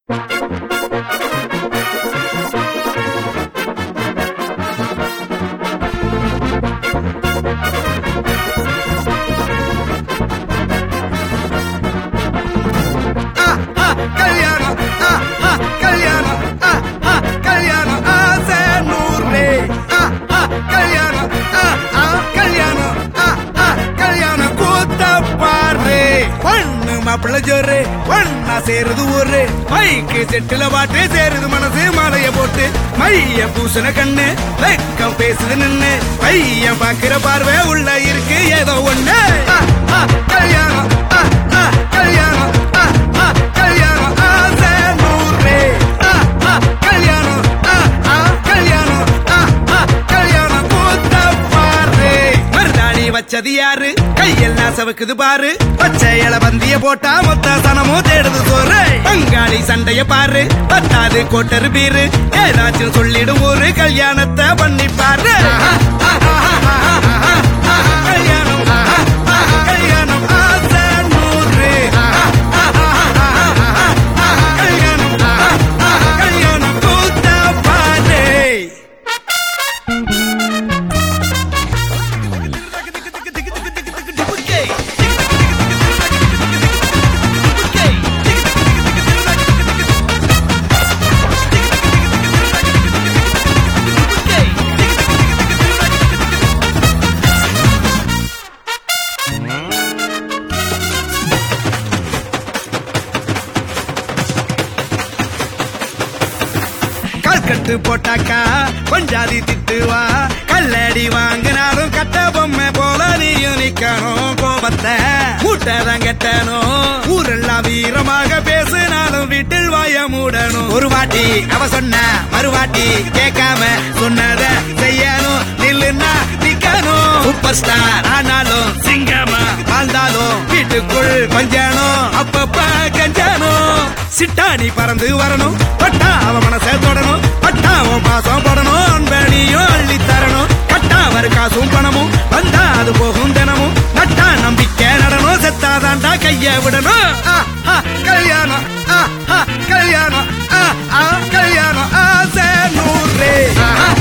மாப்பிள்ள ஜோரு ஒன்னா சேருது ஊரு மைக்கு செட்டுல பாட்டு சேருது மனசு மாலைய போட்டு மைய பூசன கண்ணு வெக்கம் பேசுது நின்னு பையன் பாக்குற பார்வை உள்ள இருக்கு ஏதோ ஒண்ணு கல்யாணம் கல்யாணம் கல்யாணம் ஆசை நூறு கல்யாணம் கல்யாணம் கல்யாணம் கூத்த பாரு மருதாணி வச்சது யாரு கையெல்லாம் சவக்குது பாரு பச்சை இல பந்திய போட்டா மொத்த சனமும் தேடுது சோறு பங்காளி சண்டைய பாரு பத்தாது கோட்டரு பீரு ஏதாச்சும் சொல்லிடும் ஒரு கல்யாணத்தை பண்ணி பாரு கல்யாணம் கல்யாணம் ஆசை நூறு கல்யாணம் கல்யாணம் கூத்த பாரு கட்டு போட்டாக்கா கொஞ்சாதி திட்டுவா கல்லடி வாங்கினாலும் கட்ட பொம்மை போல நீயும் நிக்கணும் கோபத்தை மூட்டதான் கட்டணும் ஊரெல்லாம் வீரமாக பேசினாலும் வீட்டில் வாய மூடணும் ஒரு வாட்டி அவ சொன்ன மறுவாட்டி கேட்காம சொன்னத செய்யணும் நில்லுன்னா நிக்கணும் சூப்பர் ஸ்டார் ஆனாலும் சிங்கமா வாழ்ந்தாலும் வீட்டுக்குள் பஞ்சணும் அப்பப்ப கஞ்சணும் சிட்டாணி பறந்து வரணும் பட்டா அவ மனசை தொடணும் பட்டாவும் பாசம் படணும் அன்பனியும் அள்ளி தரணும் கட்டா வரு காசும் பணமும் வந்தா அது போகும் தினமும் நட்டா நம்பிக்கை நடனும் செத்தாதாண்டா கைய விடணும் கல்யாணம் கல்யாணம் கல்யாணம் ஆசை நூறு